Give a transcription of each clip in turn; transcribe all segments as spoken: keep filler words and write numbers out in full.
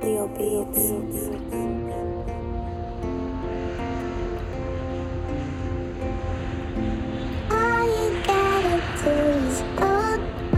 Leo Beats. All you gotta do is hold.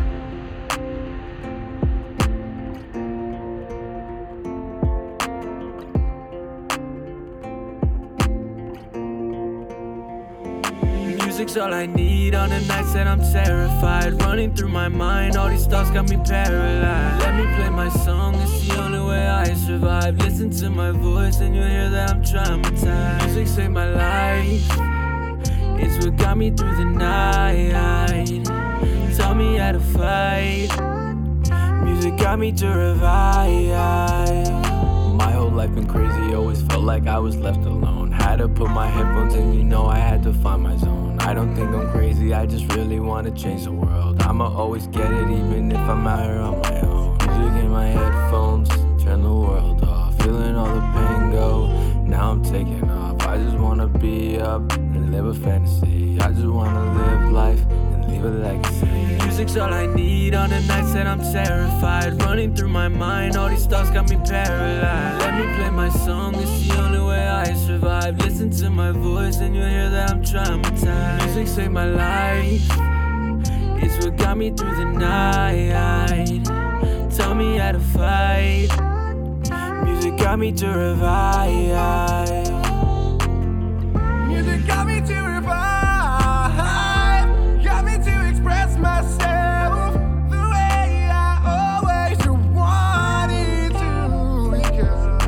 Music's all I need on the nights that I'm terrified. Running through my mind, all these thoughts got me paralyzed. Let me play my song, it's the only way I survive. Listen to my voice and you'll hear that I'm traumatized. Music saved my life, it's what got me through the night. Taught me how to fight, music got me to revive. My whole life been crazy, always felt like I was left alone. Had to put my headphones in, you know I had to find my zone. I don't think I'm crazy, I just really wanna change the world. I'ma always get it even if I'm out here on my own. Music in my headphones, turn the world off. Feeling all the pain go, now I'm taking off. I just wanna be up and live a fantasy. I just wanna live life and leave a legacy. Music's all I need on the nights that I'm terrified. Running through my mind, all these thoughts got me paralyzed. Let me play my song, it's the only way I survive. Listen to my voice and you'll hear that I'm traumatized. Music saved my life, it's what got me through the night. Taught me how to fight, music got me to revive. Music got me to revive, got me to express myself the way I always wanted to. Because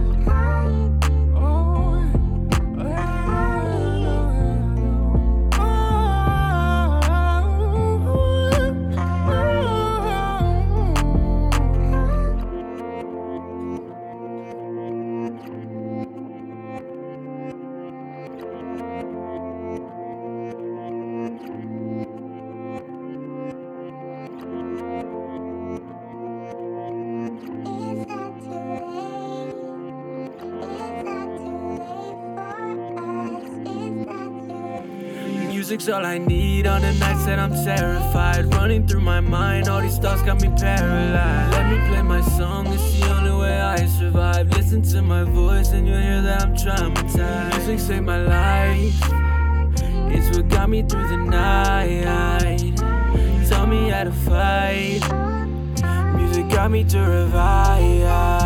oh, Is that too late? Is that too late for us? Is that too late? Music's all I need on the nights that I'm terrified. Running through my mind, all these thoughts got me paralyzed. Let me play my song, it's the only way I survive. Listen to my voice and you'll hear that I'm traumatized. Music saved my life, it's what got me through the night. Taught me how to fight, music got me to revive.